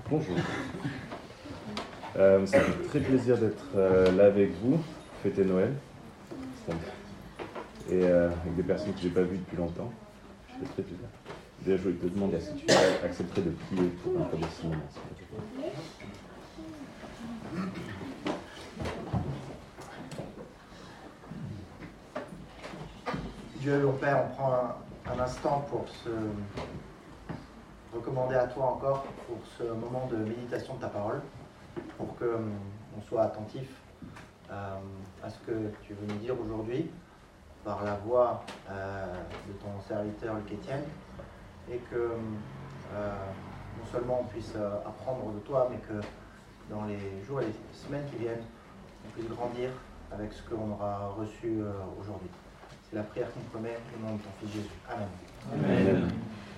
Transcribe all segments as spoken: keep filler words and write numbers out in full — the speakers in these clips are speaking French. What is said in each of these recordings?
Bonjour. Euh, ça me fait très plaisir d'être euh, là avec vous, fêter Noël. Et euh, avec des personnes que je n'ai pas vues depuis longtemps. Ça fait très plaisir. Déjà, je voulais te demander si tu accepterais de prier pour un peu de cinéma. Dieu, mon Père, on prend un, un instant pour se recommander à toi encore pour ce moment de méditation de ta parole, pour qu'on on soit attentif euh, à ce que tu veux nous dire aujourd'hui par la voix euh, de ton serviteur Luc Étienne, et que euh, non seulement on puisse euh, apprendre de toi, mais que dans les jours et les semaines qui viennent, on puisse grandir avec ce qu'on aura reçu euh, aujourd'hui. C'est la prière qu'on promet au nom de ton Fils Jésus. Amen. Amen.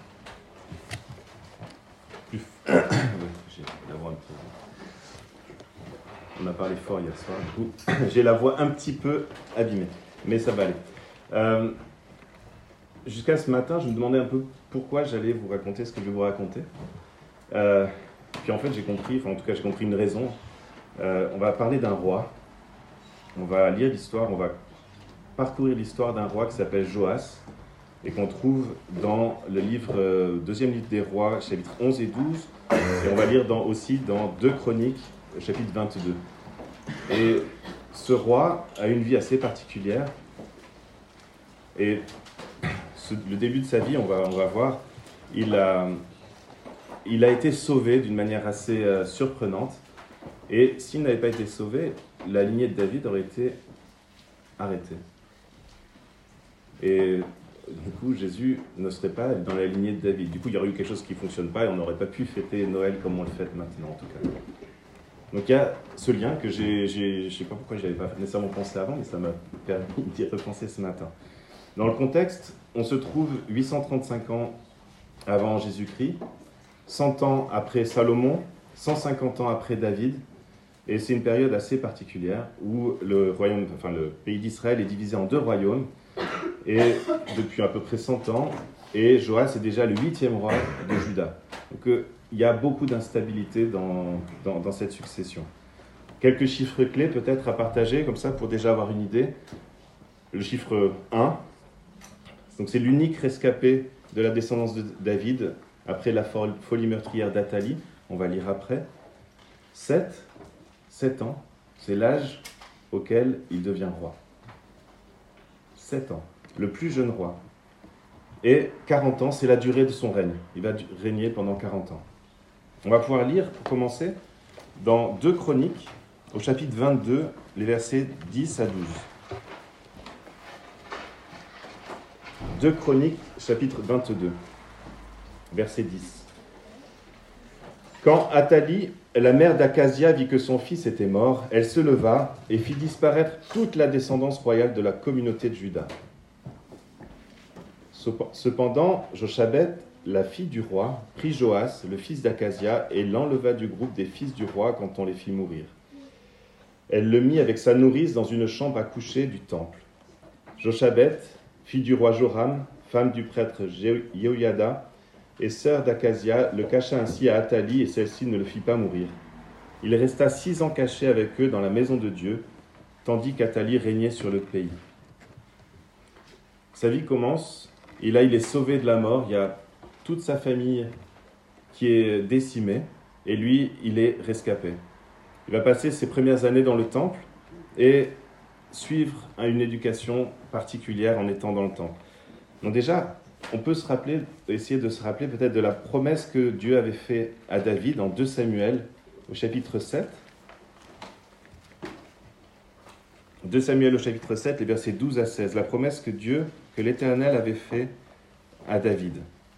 J'ai la voix un peu... On a parlé fort hier soir, du coup, j'ai la voix un petit peu abîmée, mais ça va aller. Euh, jusqu'à ce matin, je me demandais un peu pourquoi j'allais vous raconter ce que je vais vous raconter. Euh, puis en fait, j'ai compris, enfin en tout cas, j'ai compris une raison. Euh, on va parler d'un roi. On va lire l'histoire, on va parcourir l'histoire d'un roi qui s'appelle Joas et qu'on trouve dans le livre, euh, deuxième livre des rois, chapitres onze et douze. Et on va lire dans, aussi dans deux Chroniques, chapitre vingt-deux. Et ce roi a une vie assez particulière. Et ce, le début de sa vie, on va, on va voir, il a, il a été sauvé d'une manière assez euh, surprenante. Et s'il n'avait pas été sauvé, la lignée de David aurait été arrêtée. Et du coup, Jésus ne serait pas dans la lignée de David. Du coup, il y aurait eu quelque chose qui ne fonctionne pas et on n'aurait pas pu fêter Noël comme on le fête maintenant, en tout cas. Donc il y a ce lien que j'ai, j'ai je ne sais pas pourquoi je n'avais pas nécessairement pensé avant, mais ça m'a permis d'y repenser ce matin. Dans le contexte, on se trouve huit cent trente-cinq ans avant Jésus-Christ, cent ans après Salomon, cent cinquante ans après David, et c'est une période assez particulière où le, royaume, enfin, le pays d'Israël est divisé en deux royaumes, et depuis à peu près cent ans, et Joas est déjà le huitième roi de Juda. Donc euh, il y a beaucoup d'instabilité dans, dans, dans cette succession. Quelques chiffres clés peut-être à partager, comme ça, pour déjà avoir une idée. Le chiffre un, donc c'est l'unique rescapé de la descendance de David, après la folie meurtrière d'Athalie, on va lire après. sept, sept ans, c'est l'âge auquel il devient roi. sept ans, le plus jeune roi. Et quarante ans, c'est la durée de son règne. Il va régner pendant quarante ans. On va pouvoir lire, pour commencer, dans deux Chroniques, au chapitre vingt-deux, les versets dix à douze. deux Chroniques, chapitre vingt-deux, verset dix. Quand Athalie, la mère d'Akazia, vit que son fils était mort, elle se leva et fit disparaître toute la descendance royale de la communauté de Juda. Cependant, Jochebed, la fille du roi, prit Joas, le fils d'Akazia, et l'enleva du groupe des fils du roi quand on les fit mourir. Elle le mit avec sa nourrice dans une chambre à coucher du temple. Jochebed, fille du roi Joram, femme du prêtre Jehoiada, et sœur d'Akazia, le cacha ainsi à Athalie, et celle-ci ne le fit pas mourir. Il resta six ans caché avec eux dans la maison de Dieu, tandis qu'Athalie régnait sur le pays. Sa vie commence, et là il est sauvé de la mort, il y a toute sa famille qui est décimée, et lui, il est rescapé. Il va passer ses premières années dans le temple, et suivre une éducation particulière en étant dans le temple. Donc déjà, on peut se rappeler, essayer de se rappeler peut-être de la promesse que Dieu avait faite à David en deux Samuel, au chapitre sept. deux Samuel au chapitre sept, les versets douze à seize. La promesse que Dieu, que l'Éternel avait faite à David.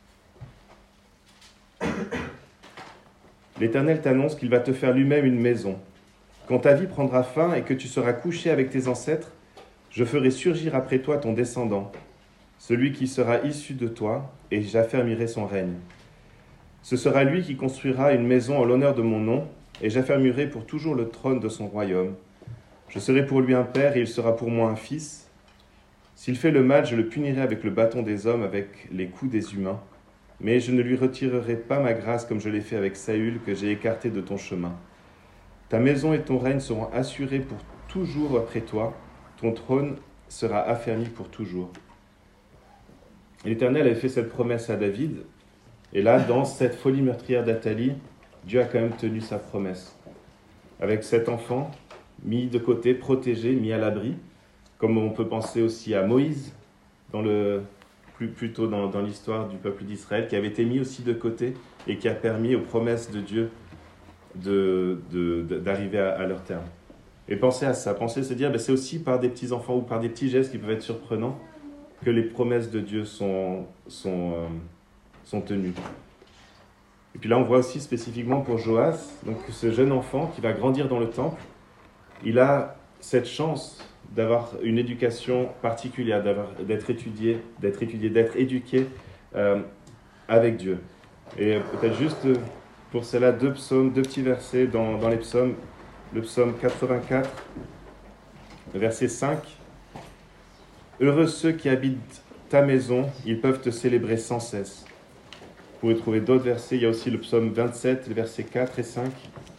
L'Éternel t'annonce qu'il va te faire lui-même une maison. Quand ta vie prendra fin et que tu seras couché avec tes ancêtres, je ferai surgir après toi ton descendant, celui qui sera issu de toi, et j'affermirai son règne. Ce sera lui qui construira une maison en l'honneur de mon nom, et j'affermirai pour toujours le trône de son royaume. Je serai pour lui un père, et il sera pour moi un fils. S'il fait le mal, je le punirai avec le bâton des hommes, avec les coups des humains. mais je ne lui retirerai pas ma grâce comme je l'ai fait avec Saül, que j'ai écarté de ton chemin. Ta maison et ton règne seront assurés pour toujours après toi, ton trône sera affermi pour toujours. » L'Éternel avait fait cette promesse à David, et là, dans cette folie meurtrière d'Athalie, Dieu a quand même tenu sa promesse. Avec cet enfant, mis de côté, protégé, mis à l'abri, comme on peut penser aussi à Moïse, dans le, plus, plus tôt dans, dans l'histoire du peuple d'Israël, qui avait été mis aussi de côté et qui a permis aux promesses de Dieu de, de, de, d'arriver à, à leur terme. Et pensez à ça, pensez à se dire, ben c'est aussi par des petits-enfants ou par des petits gestes qui peuvent être surprenants que les promesses de Dieu sont, sont, euh, sont tenues. Et puis là, on voit aussi spécifiquement pour Joas, donc ce jeune enfant qui va grandir dans le temple, il a cette chance d'avoir une éducation particulière, d'avoir, d'être étudié, d'être étudié, d'être éduqué euh, avec Dieu. Et peut-être juste pour cela, deux psaumes, deux petits versets dans, dans les psaumes. Le psaume quatre-vingt-quatre, verset cinq. « Heureux ceux qui habitent ta maison, ils peuvent te célébrer sans cesse. » Vous pouvez trouver d'autres versets. Il y a aussi le psaume vingt-sept, les versets quatre et cinq.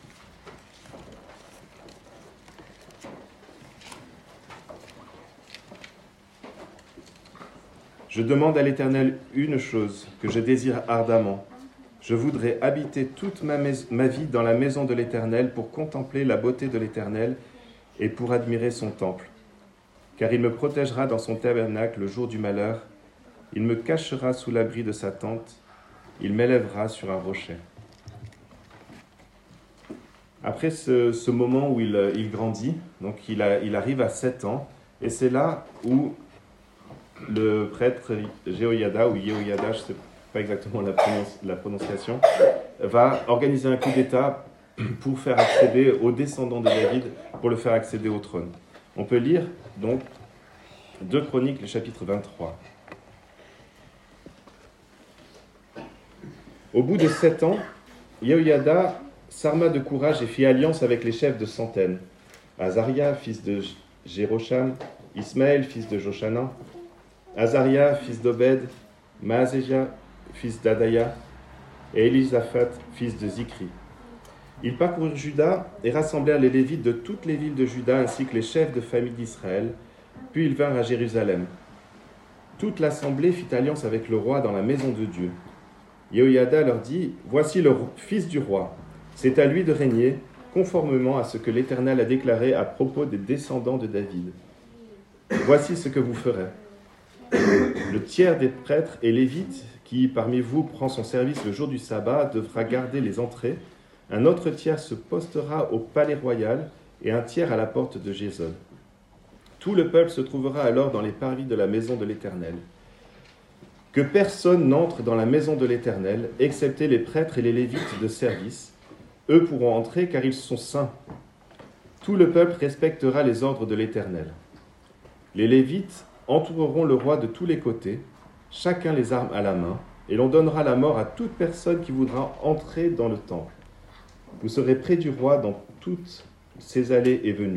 « Je demande à l'Éternel une chose que je désire ardemment. Je voudrais habiter toute ma, mais- ma vie dans la maison de l'Éternel pour contempler la beauté de l'Éternel et pour admirer son temple. Car il me protégera dans son tabernacle le jour du malheur. Il me cachera sous l'abri de sa tente. Il m'élèvera sur un rocher. » Après ce, ce moment où il, il grandit, donc il, a, il arrive à sept ans, et c'est là où le prêtre Jéhoïada, ou Yehoyada, je ne sais pas exactement la, prononci- la prononciation, va organiser un coup d'État pour faire accéder aux descendants de David, pour le faire accéder au trône. On peut lire donc deux Chroniques, le chapitre vingt-trois. Au bout de sept ans, Yehoyada s'arma de courage et fit alliance avec les chefs de centaines. Azaria, fils de Jérocham, Ismaël, fils de Jochanan, Azaria, fils d'Obed, Maazéja, fils d'Adaya, et Élisaphat, fils de Zikri. Ils parcoururent Juda et rassemblèrent les Lévites de toutes les villes de Juda ainsi que les chefs de famille d'Israël, puis ils vinrent à Jérusalem. Toute l'assemblée fit alliance avec le roi dans la maison de Dieu. Yehoyada leur dit, « Voici le fils du roi. C'est à lui de régner, conformément à ce que l'Éternel a déclaré à propos des descendants de David. Voici ce que vous ferez. Le tiers des prêtres et lévites qui, parmi vous, prend son service le jour du sabbat, devra garder les entrées. Un autre tiers se postera au palais royal et un tiers à la porte de Jéson. Tout le peuple se trouvera alors dans les parvis de la maison de l'Éternel. Que personne n'entre dans la maison de l'Éternel, excepté les prêtres et les lévites de service. Eux pourront entrer car ils sont saints. Tout le peuple respectera les ordres de l'Éternel. Les lévites entoureront le roi de tous les côtés, chacun les armes à la main, et l'on donnera la mort à toute personne qui voudra entrer dans le temple. Vous serez près du roi dans toutes ses allées et venues. »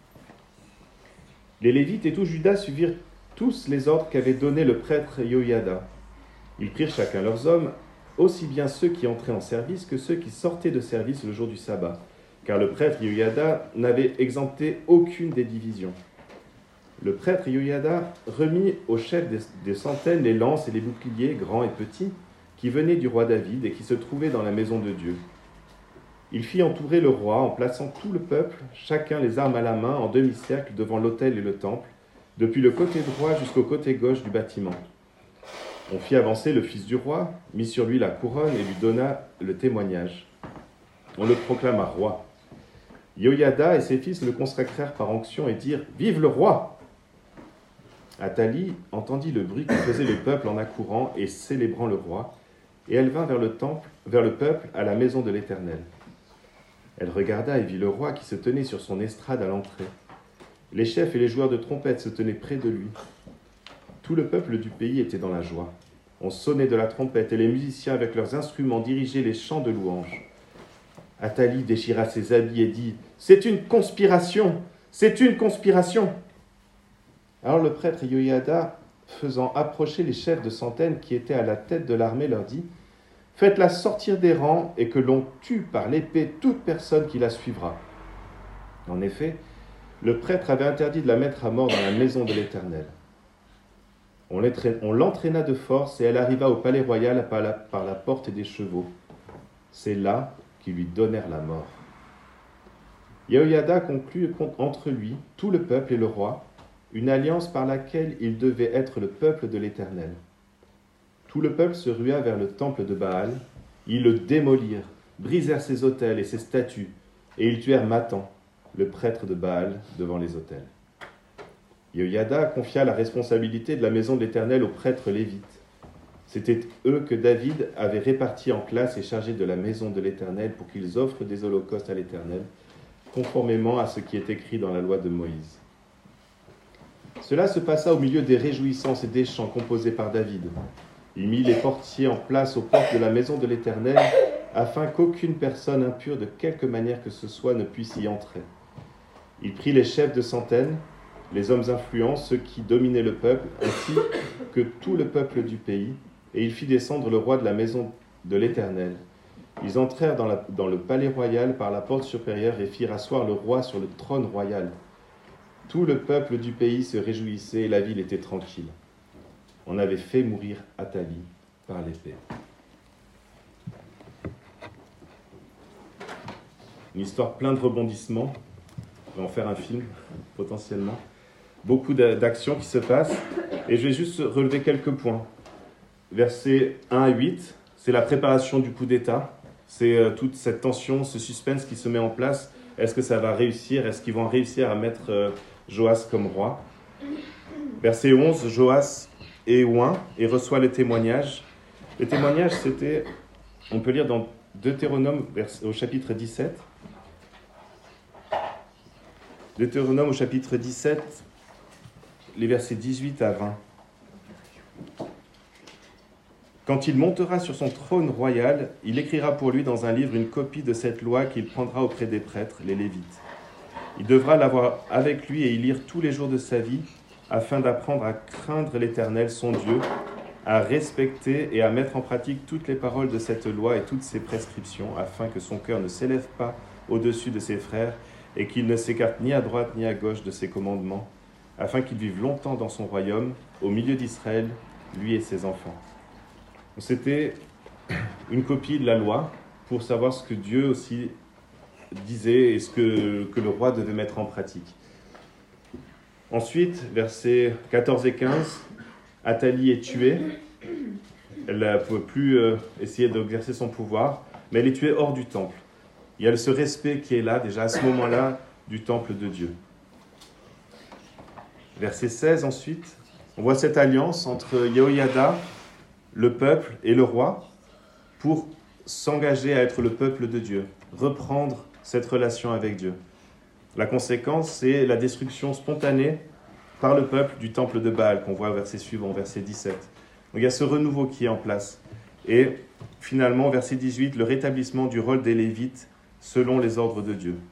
Les Lévites et tout Juda suivirent tous les ordres qu'avait donnés le prêtre Yehoyada. Ils prirent chacun leurs hommes, aussi bien ceux qui entraient en service que ceux qui sortaient de service le jour du sabbat, car le prêtre Yehoyada n'avait exempté aucune des divisions. Le prêtre Yehoyada remit aux chefs des, des centaines les lances et les boucliers, grands et petits, qui venaient du roi David et qui se trouvaient dans la maison de Dieu. Il fit entourer le roi en plaçant tout le peuple, chacun les armes à la main, en demi-cercle devant l'autel et le temple, depuis le côté droit jusqu'au côté gauche du bâtiment. On fit avancer le fils du roi, mit sur lui la couronne et lui donna le témoignage. On le proclama roi. Yehoyada et ses fils le consacrèrent par onction et dirent « Vive le roi !» Athalie entendit le bruit que faisait le peuple en accourant et célébrant le roi, et elle vint vers le temple, vers le peuple, à la maison de l'Éternel. Elle regarda et vit le roi qui se tenait sur son estrade à l'entrée. Les chefs et les joueurs de trompettes se tenaient près de lui. Tout le peuple du pays était dans la joie. On sonnait de la trompette et les musiciens avec leurs instruments dirigeaient les chants de louange. Athalie déchira ses habits et dit « C'est une conspiration! C'est une conspiration !» Alors le prêtre Yehoyada faisant approcher les chefs de centaines qui étaient à la tête de l'armée, leur dit « Faites-la sortir des rangs et que l'on tue par l'épée toute personne qui la suivra. » En effet, le prêtre avait interdit de la mettre à mort dans la maison de l'Éternel. On l'entraîna de force et elle arriva au palais royal par la, par la porte des chevaux. C'est là qu'ils lui donnèrent la mort. Yehoyada conclut entre lui, tout le peuple et le roi, une alliance par laquelle il devait être le peuple de l'Éternel. Tout le peuple se rua vers le temple de Baal, ils le démolirent, brisèrent ses autels et ses statues, et ils tuèrent Mathan, le prêtre de Baal, devant les autels. Yehoyada confia la responsabilité de la maison de l'Éternel aux prêtres lévites. C'étaient eux que David avait répartis en classes et chargés de la maison de l'Éternel pour qu'ils offrent des holocaustes à l'Éternel, conformément à ce qui est écrit dans la loi de Moïse. Cela se passa au milieu des réjouissances et des chants composés par David. Il mit les portiers en place aux portes de la maison de l'Éternel, afin qu'aucune personne impure de quelque manière que ce soit ne puisse y entrer. Il prit les chefs de centaines, les hommes influents, ceux qui dominaient le peuple, ainsi que tout le peuple du pays, et il fit descendre le roi de la maison de l'Éternel. Ils entrèrent dans, la, dans le palais royal par la porte supérieure et firent asseoir le roi sur le trône royal. Tout le peuple du pays se réjouissait et la ville était tranquille. On avait fait mourir Athalie par l'épée. Une histoire pleine de rebondissements. On va en faire un film, potentiellement. Beaucoup d'actions qui se passent. Et je vais juste relever quelques points. Versets un à huit, c'est la préparation du coup d'État. C'est euh, toute cette tension, ce suspense qui se met en place. Est-ce que ça va réussir? Est-ce qu'ils vont réussir à mettre euh, Joas comme roi? Verset onze, Joas est oint et reçoit le témoignage. Le témoignage, c'était, on peut lire dans Deutéronome au chapitre dix-sept. Deutéronome au chapitre dix-sept, les versets dix-huit à vingt. Quand il montera sur son trône royal, il écrira pour lui dans un livre une copie de cette loi qu'il prendra auprès des prêtres, les Lévites. Il devra l'avoir avec lui et y lire tous les jours de sa vie, afin d'apprendre à craindre l'Éternel, son Dieu, à respecter et à mettre en pratique toutes les paroles de cette loi et toutes ses prescriptions, afin que son cœur ne s'élève pas au-dessus de ses frères et qu'il ne s'écarte ni à droite ni à gauche de ses commandements, afin qu'il vive longtemps dans son royaume, au milieu d'Israël, lui et ses enfants. C'était une copie de la loi pour savoir ce que Dieu aussi disait et ce que, que le roi devait mettre en pratique. Ensuite, versets quatorze et quinze, Athalie est tuée. Elle ne pouvait plus euh, essayer d'exercer son pouvoir, mais elle est tuée hors du temple. Il y a ce respect qui est là, déjà à ce moment-là, du temple de Dieu. Verset seize, ensuite, on voit cette alliance entre Yehoyada, le peuple et le roi, pour s'engager à être le peuple de Dieu, reprendre cette relation avec Dieu. La conséquence, c'est la destruction spontanée par le peuple du temple de Baal, qu'on voit au verset suivant, verset dix-sept. Donc il y a ce renouveau qui est en place. Et finalement, verset dix-huit, le rétablissement du rôle des Lévites selon les ordres de Dieu.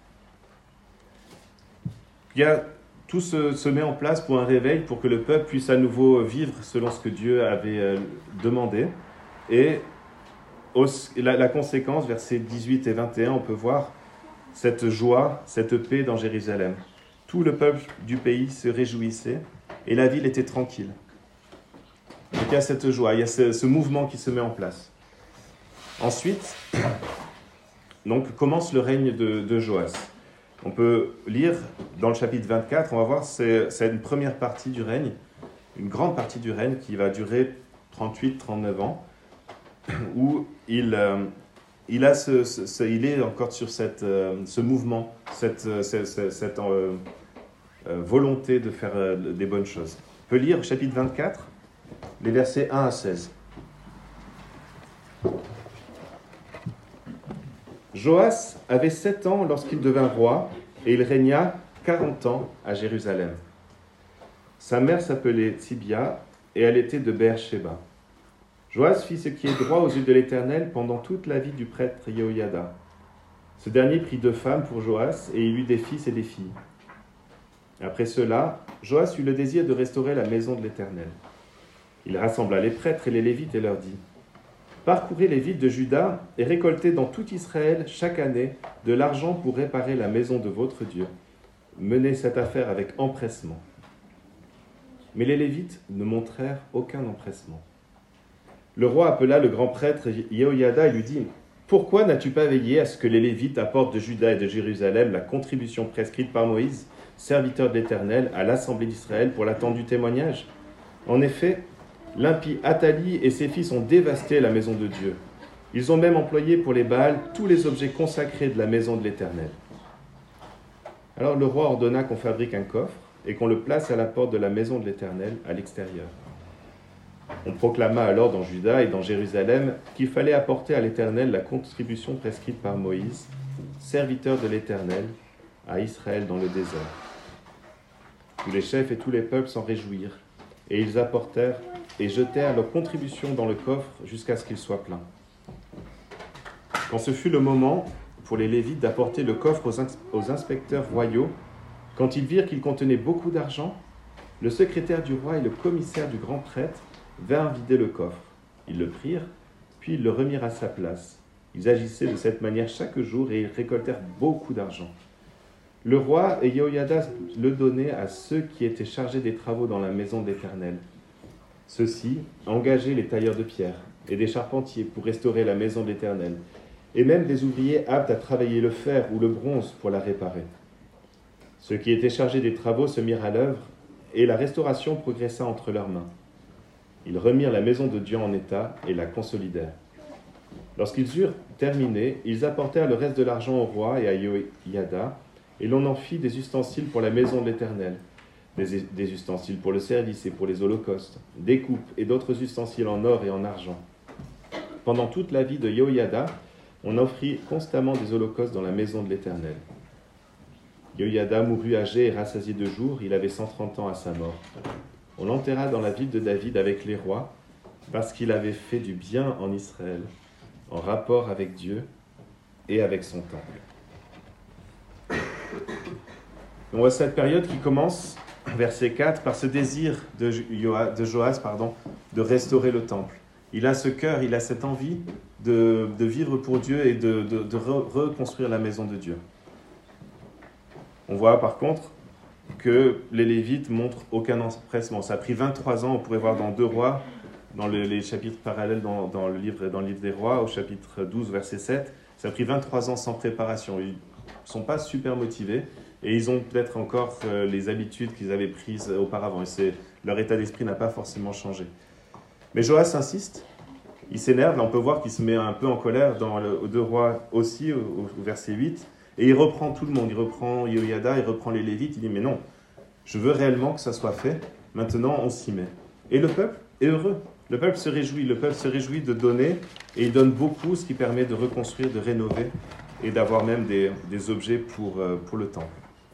Il y a, tout se, se met en place pour un réveil, pour que le peuple puisse à nouveau vivre selon ce que Dieu avait euh, demandé. Et au, la, la conséquence, versets dix-huit et vingt et un, on peut voir cette joie, cette paix dans Jérusalem. Tout le peuple du pays se réjouissait et la ville était tranquille. Donc il y a cette joie, il y a ce, ce mouvement qui se met en place. Ensuite, donc, commence le règne de, de Joas. On peut lire dans le chapitre vingt-quatre, on va voir, c'est, c'est une première partie du règne, une grande partie du règne qui va durer trente-huit à trente-neuf ans, où il, euh, il, a ce, ce, il est encore sur cette, euh, ce mouvement, cette, cette, cette, cette euh, euh, volonté de faire euh, des bonnes choses. On peut lire au chapitre vingt-quatre, les versets un à seize. Joas avait sept ans lorsqu'il devint roi, et il régna quarante ans à Jérusalem. Sa mère s'appelait Tsibia, et elle était de Beer-Sheba. Joas fit ce qui est droit aux yeux de l'Éternel pendant toute la vie du prêtre Yehoyada. Ce dernier prit deux femmes pour Joas, et il eut des fils et des filles. Après cela, Joas eut le désir de restaurer la maison de l'Éternel. Il rassembla les prêtres et les Lévites et leur dit « Parcourez les villes de Juda et récoltez dans tout Israël chaque année de l'argent pour réparer la maison de votre Dieu. Menez cette affaire avec empressement. » Mais les Lévites ne montrèrent aucun empressement. Le roi appela le grand prêtre Yehoyada et lui dit « Pourquoi n'as-tu pas veillé à ce que les Lévites apportent de Juda et de Jérusalem la contribution prescrite par Moïse, serviteur de l'Éternel, à l'assemblée d'Israël pour l'attendu témoignage ? En effet, l'impie Athali et ses fils ont dévasté la maison de Dieu. Ils ont même employé pour les Baals tous les objets consacrés de la maison de l'Éternel. » Alors le roi ordonna qu'on fabrique un coffre et qu'on le place à la porte de la maison de l'Éternel, à l'extérieur. On proclama alors dans Juda et dans Jérusalem qu'il fallait apporter à l'Éternel la contribution prescrite par Moïse, serviteur de l'Éternel, à Israël dans le désert. Tous les chefs et tous les peuples s'en réjouirent, et ils apportèrent et jetèrent leur contribution dans le coffre jusqu'à ce qu'il soit plein. Quand ce fut le moment pour les Lévites d'apporter le coffre aux, ins- aux inspecteurs royaux, quand ils virent qu'il contenait beaucoup d'argent, le secrétaire du roi et le commissaire du grand prêtre vinrent vider le coffre. Ils le prirent, puis ils le remirent à sa place. Ils agissaient de cette manière chaque jour et ils récoltèrent beaucoup d'argent. Le roi et Yehoyada le donnaient à ceux qui étaient chargés des travaux dans la maison de l'Éternel. Ceux-ci engageaient les tailleurs de pierre et des charpentiers pour restaurer la maison de l'Éternel, et même des ouvriers aptes à travailler le fer ou le bronze pour la réparer. Ceux qui étaient chargés des travaux se mirent à l'œuvre, et la restauration progressa entre leurs mains. Ils remirent la maison de Dieu en état et la consolidèrent. Lorsqu'ils eurent terminé, ils apportèrent le reste de l'argent au roi et à Yehoyada, et l'on en fit des ustensiles pour la maison de l'Éternel, des, des ustensiles pour le service et pour les holocaustes, des coupes et d'autres ustensiles en or et en argent. Pendant toute la vie de Yehoyada, on offrit constamment des holocaustes dans la maison de l'Éternel. Yehoyada mourut âgé et rassasié de jours, il avait cent trente ans à sa mort. On l'enterra dans la ville de David avec les rois, parce qu'il avait fait du bien en Israël, en rapport avec Dieu et avec son temple. On voit cette période qui commence, verset quatre, par ce désir de, Joas, de Joas pardon, de restaurer le temple. Il a ce cœur, il a cette envie de, de vivre pour Dieu et de, de, de re, reconstruire la maison de Dieu. On voit par contre que les Lévites montrent aucun empressement. Ça a pris vingt-trois ans, on pourrait voir dans deux rois, dans le, les chapitres parallèles dans, dans, le livre, dans le livre des rois, au chapitre douze, verset sept. Ça a pris vingt-trois ans sans préparation. Ils ne sont pas super motivés et ils ont peut-être encore euh, les habitudes qu'ils avaient prises auparavant. Et c'est, leur état d'esprit n'a pas forcément changé. Mais Joas insiste, il s'énerve. Là, on peut voir qu'il se met un peu en colère dans le, aux deux rois aussi, au, au verset huit. Et il reprend tout le monde, il reprend Yehoyada, il reprend les Lévites, il dit « Mais non, je veux réellement que ça soit fait, maintenant on s'y met. » Et le peuple est heureux, le peuple se réjouit, le peuple se réjouit de donner, et il donne beaucoup, ce qui permet de reconstruire, de rénover, et d'avoir même des, des objets pour, pour le temple.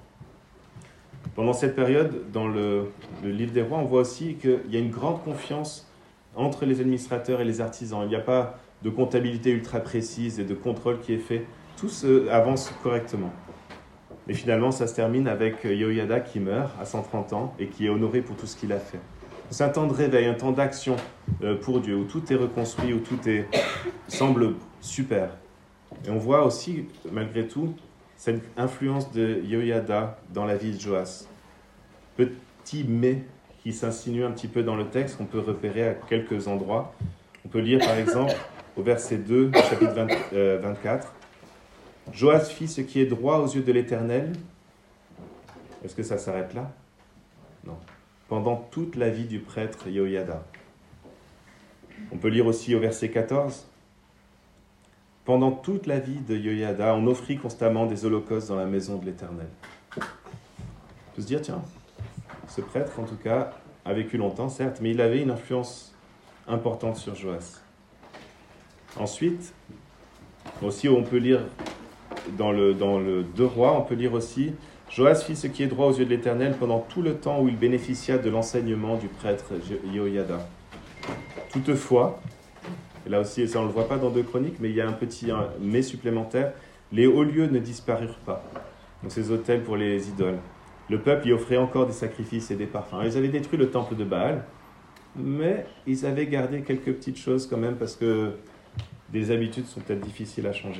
Pendant cette période, dans le, le livre des rois, on voit aussi qu'il y a une grande confiance entre les administrateurs et les artisans. Il n'y a pas de comptabilité ultra précise et de contrôle qui est fait. Tout se avance correctement. Mais finalement, ça se termine avec Yehoyada qui meurt à cent trente ans et qui est honoré pour tout ce qu'il a fait. C'est un temps de réveil, un temps d'action pour Dieu, où tout est reconstruit, où tout est, semble super. Et on voit aussi, malgré tout, cette influence de Yehoyada dans la vie de Joas. Petit mais qui s'insinue un petit peu dans le texte, qu'on peut repérer à quelques endroits. On peut lire par exemple au verset deux, chapitre vingt, euh, vingt-quatre. Joas fit ce qui est droit aux yeux de l'Éternel. Est-ce que ça s'arrête là? Non. Pendant toute la vie du prêtre Yehoyada. On peut lire aussi au verset quatorze. Pendant toute la vie de Yehoyada, on offrit constamment des holocaustes dans la maison de l'Éternel. On peut se dire, tiens, ce prêtre, en tout cas, a vécu longtemps, certes, mais il avait une influence importante sur Joas. Ensuite, aussi, on peut lire dans le, dans le deux rois, on peut lire aussi Joas fit ce qui est droit aux yeux de l'Éternel pendant tout le temps où il bénéficia de l'enseignement du prêtre Yehoyada. Toutefois, et là aussi, ça on ne le voit pas dans deux Chroniques, mais il y a un petit un, mais supplémentaire, les hauts lieux ne disparurent pas. Donc ces autels pour les idoles. Le peuple y offrait encore des sacrifices et des parfums. Alors, ils avaient détruit le temple de Baal, mais ils avaient gardé quelques petites choses quand même parce que des habitudes sont peut-être difficiles à changer.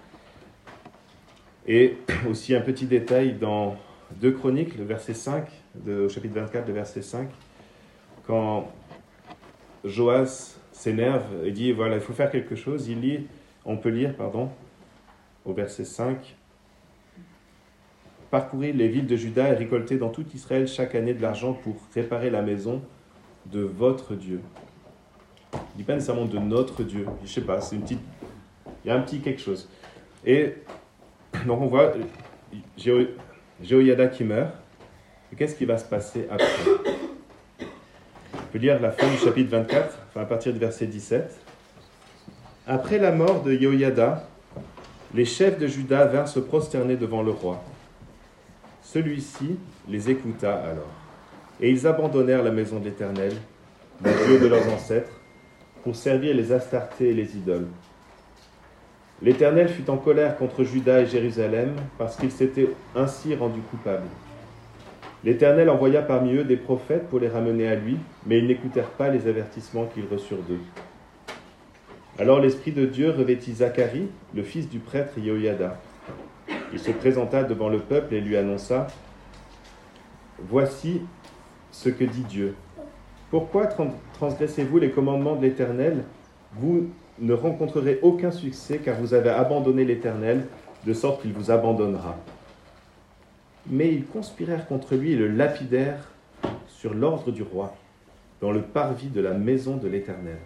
Et aussi un petit détail dans deux Chroniques, le verset cinq, de, au chapitre vingt-quatre, le verset cinq, quand Joas s'énerve et dit voilà, il faut faire quelque chose, il lit, on peut lire, pardon, au verset cinq, parcourez les villes de Juda et récoltez dans tout Israël chaque année de l'argent pour réparer la maison de votre Dieu. Il ne dit pas nécessairement de notre Dieu, je ne sais pas, c'est une petite, il y a un petit quelque chose. Et donc on voit Jého, Jéhoïada qui meurt, et qu'est-ce qui va se passer après? On peut lire la fin du chapitre vingt-quatre, enfin à partir du verset dix-sept. Après la mort de Jéhoïada, les chefs de Juda vinrent se prosterner devant le roi. Celui-ci les écouta alors, et ils abandonnèrent la maison de l'Éternel, le Dieu de leurs ancêtres, pour servir les Astartés et les idoles. L'Éternel fut en colère contre Juda et Jérusalem, parce qu'ils s'étaient ainsi rendus coupables. L'Éternel envoya parmi eux des prophètes pour les ramener à lui, mais ils n'écoutèrent pas les avertissements qu'ils reçurent d'eux. Alors l'Esprit de Dieu revêtit Zacharie, le fils du prêtre Jéhoïada. Il se présenta devant le peuple et lui annonça « Voici ce que dit Dieu. Pourquoi transgressez-vous les commandements de l'Éternel? Vous ne rencontrerez aucun succès, car vous avez abandonné l'Éternel, de sorte qu'il vous abandonnera. » Mais ils conspirèrent contre lui et le lapidèrent sur l'ordre du roi, dans le parvis de la maison de l'Éternel.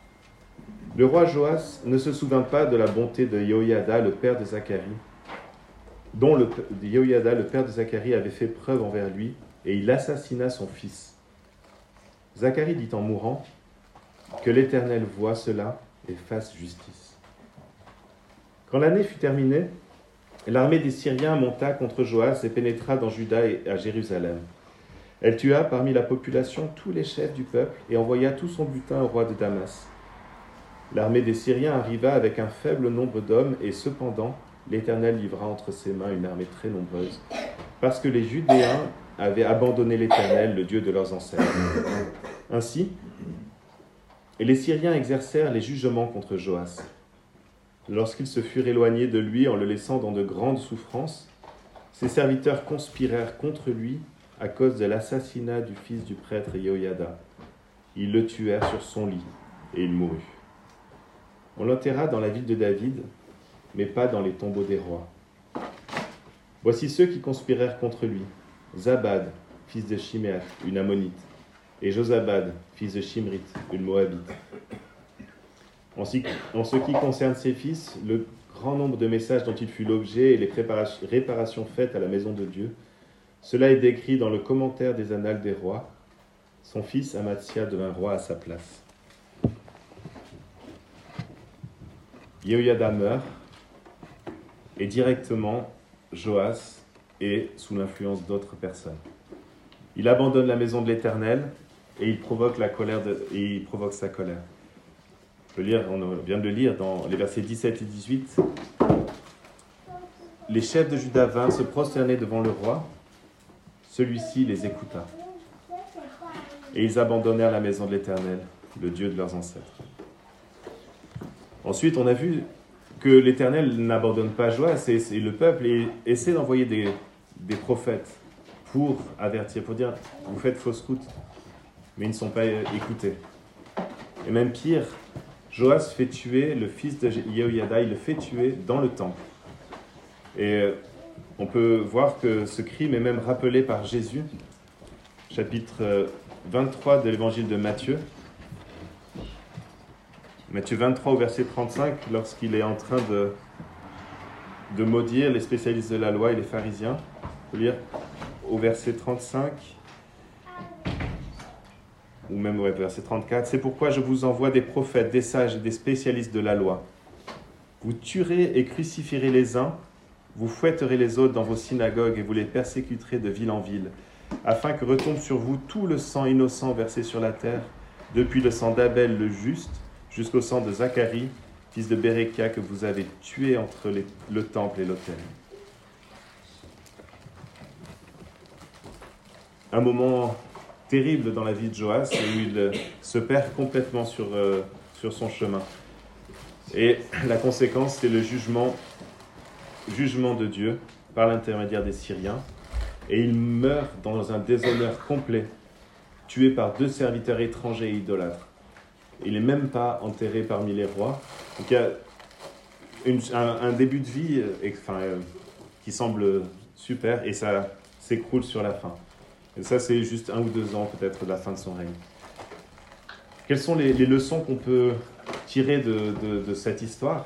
Le roi Joas ne se souvint pas de la bonté de Jéhoïada, le père de Zacharie, dont le, Jéhoïada, le père de Zacharie, avait fait preuve envers lui, et il assassina son fils. Zacharie dit en mourant, « Que l'Éternel voie cela et fasse justice. » Quand l'année fut terminée, l'armée des Syriens monta contre Joas et pénétra dans Juda et à Jérusalem. Elle tua parmi la population tous les chefs du peuple et envoya tout son butin au roi de Damas. L'armée des Syriens arriva avec un faible nombre d'hommes, et cependant, l'Éternel livra entre ses mains une armée très nombreuse, parce que les Judéens avaient abandonné l'Éternel, le Dieu de leurs ancêtres. Ainsi, les Syriens exercèrent les jugements contre Joas. Lorsqu'ils se furent éloignés de lui en le laissant dans de grandes souffrances, ses serviteurs conspirèrent contre lui à cause de l'assassinat du fils du prêtre Jéhoïada. Ils le tuèrent sur son lit, et il mourut. On l'enterra dans la ville de David, mais pas dans les tombeaux des rois. Voici ceux qui conspirèrent contre lui. Zabad, fils de Shiméath, une Ammonite, et Josabad, fils de Shimrit, une Moabite. En ce qui concerne ses fils, le grand nombre de messages dont il fut l'objet et les réparations faites à la maison de Dieu, cela est décrit dans le commentaire des Annales des rois. Son fils Amatsia devint roi à sa place. Jéhoïada meurt, et directement, Joas est sous l'influence d'autres personnes. Il abandonne la maison de l'Éternel et il provoque, la colère de, et il provoque sa colère. Je lire, on vient de le lire dans les versets dix-sept et dix-huit. Les chefs de Juda vinrent se prosterner devant le roi. Celui-ci les écouta. Et ils abandonnèrent la maison de l'Éternel, le Dieu de leurs ancêtres. Ensuite, on a vu que l'Éternel n'abandonne pas Joas et, et le peuple et essaie d'envoyer des, des prophètes pour avertir, pour dire « vous faites fausse route », mais ils ne sont pas écoutés. Et même pire, Joas fait tuer le fils de Jéhoïada, il le fait tuer dans le temple. Et on peut voir que ce crime est même rappelé par Jésus, chapitre vingt-trois de l'évangile de Matthieu. Matthieu vingt-trois au verset trente-cinq, lorsqu'il est en train de, de maudire les spécialistes de la loi et les pharisiens. On peut lire au verset trente-cinq, ou même au verset trente-quatre. « C'est pourquoi je vous envoie des prophètes, des sages et des spécialistes de la loi. Vous tuerez et crucifierez les uns, vous fouetterez les autres dans vos synagogues et vous les persécuterez de ville en ville, afin que retombe sur vous tout le sang innocent versé sur la terre, depuis le sang d'Abel le juste, jusqu'au sang de Zacharie, fils de Bérékia, que vous avez tué entre les, le temple et l'autel. » Un moment terrible dans la vie de Joas où il se perd complètement sur, euh, sur son chemin. Et la conséquence, c'est le jugement, jugement de Dieu par l'intermédiaire des Syriens. Et il meurt dans un déshonneur complet, tué par deux serviteurs étrangers et idolâtres. Il n'est même pas enterré parmi les rois. Donc il y a une, un, un début de vie euh, enfin, euh, qui semble super et ça s'écroule sur la fin. Et ça, c'est juste un ou deux ans peut-être de la fin de son règne. Quelles sont les, les leçons qu'on peut tirer de, de, de cette histoire?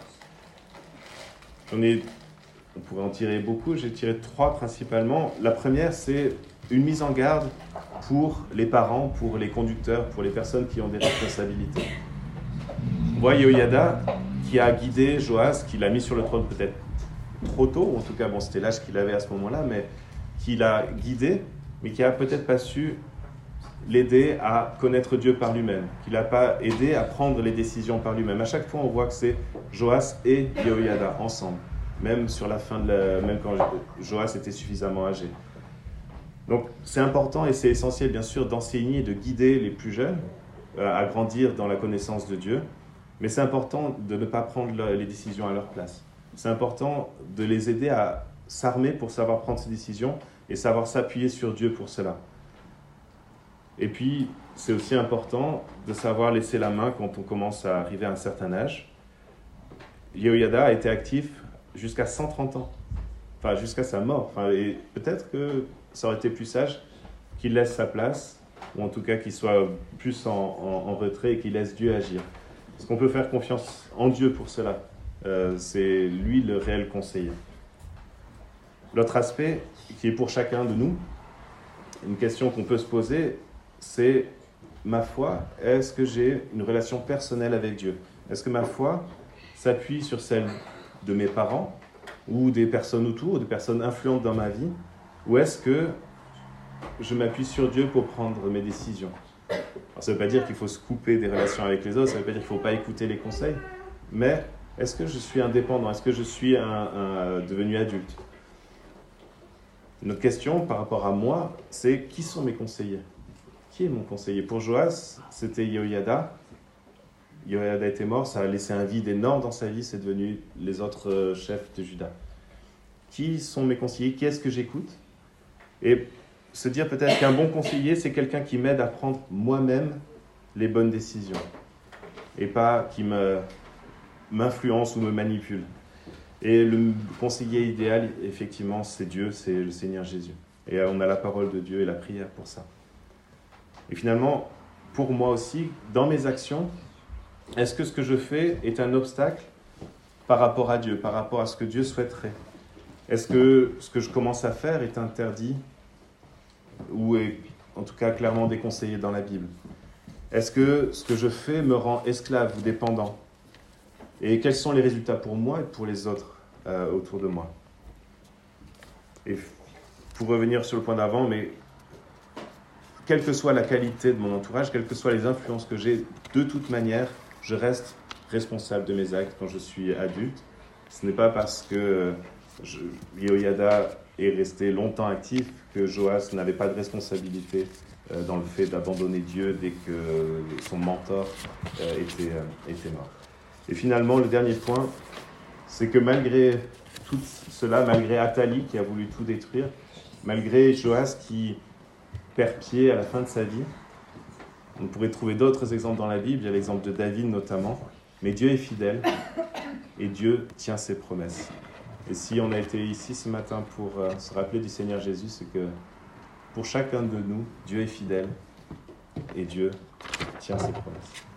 On, est, on pourrait en tirer beaucoup, j'ai tiré trois principalement. La première, c'est une mise en garde pour les parents, pour les conducteurs, pour les personnes qui ont des responsabilités. On voit Yehoyada qui a guidé Joas, qui l'a mis sur le trône peut-être trop tôt, ou en tout cas, bon, c'était l'âge qu'il avait à ce moment-là, mais qui l'a guidé, mais qui n'a peut-être pas su l'aider à connaître Dieu par lui-même, qui ne l'a pas aidé à prendre les décisions par lui-même. À chaque fois, on voit que c'est Joas et Yehoyada ensemble, même sur la fin de la, même quand Joas était suffisamment âgé. Donc, c'est important et c'est essentiel, bien sûr, d'enseigner et de guider les plus jeunes euh, à grandir dans la connaissance de Dieu, mais c'est important de ne pas prendre le, les décisions à leur place. C'est important de les aider à s'armer pour savoir prendre ces décisions et savoir s'appuyer sur Dieu pour cela. Et puis, c'est aussi important de savoir laisser la main quand on commence à arriver à un certain âge. Yehoyada a été actif jusqu'à cent trente ans, enfin jusqu'à sa mort. Enfin, et peut-être que ça aurait été plus sage qu'il laisse sa place, ou en tout cas qu'il soit plus en, en, en retrait et qu'il laisse Dieu agir. Est-ce qu'on peut faire confiance en Dieu pour cela? euh, C'est lui le réel conseiller. L'autre aspect, qui est pour chacun de nous, une question qu'on peut se poser, c'est ma foi, est-ce que j'ai une relation personnelle avec Dieu? Est-ce que ma foi s'appuie sur celle de mes parents ou des personnes autour, des personnes influentes dans ma vie? Ou est-ce que je m'appuie sur Dieu pour prendre mes décisions? Alors, ça ne veut pas dire qu'il faut se couper des relations avec les autres, ça ne veut pas dire qu'il ne faut pas écouter les conseils, mais est-ce que je suis indépendant? Est-ce que je suis un, un, devenu adulte? Une autre question par rapport à moi, c'est qui sont mes conseillers? Qui est mon conseiller? Pour Joas, c'était Yehoyada. Yehoyada était mort, ça a laissé un vide énorme dans sa vie, c'est devenu les autres chefs de Juda. Qui sont mes conseillers? Qui est-ce que j'écoute? Et se dire peut-être qu'un bon conseiller, c'est quelqu'un qui m'aide à prendre moi-même les bonnes décisions et pas qui me, m'influence ou me manipule. Et le conseiller idéal, effectivement, c'est Dieu, c'est le Seigneur Jésus. Et on a la parole de Dieu et la prière pour ça. Et finalement, pour moi aussi, dans mes actions, est-ce que ce que je fais est un obstacle par rapport à Dieu, par rapport à ce que Dieu souhaiterait? Est-ce que ce que je commence à faire est interdit ou est en tout cas clairement déconseillé dans la Bible? Est-ce que ce que je fais me rend esclave ou dépendant? Et quels sont les résultats pour moi et pour les autres euh, autour de moi? Et pour revenir sur le point d'avant, mais quelle que soit la qualité de mon entourage, quelles que soient les influences que j'ai, de toute manière, je reste responsable de mes actes quand je suis adulte. Ce n'est pas parce que je, Yehoyada est resté longtemps actif que Joas n'avait pas de responsabilité euh, dans le fait d'abandonner Dieu dès que son mentor euh, était, euh, était mort. Et finalement, le dernier point, c'est que malgré tout cela, malgré Athalie qui a voulu tout détruire, malgré Joas qui perd pied à la fin de sa vie, on pourrait trouver d'autres exemples dans la Bible, il y a l'exemple de David notamment, mais Dieu est fidèle et Dieu tient ses promesses. Et si on a été ici ce matin pour euh, se rappeler du Seigneur Jésus, c'est que pour chacun de nous, Dieu est fidèle et Dieu tient ses promesses.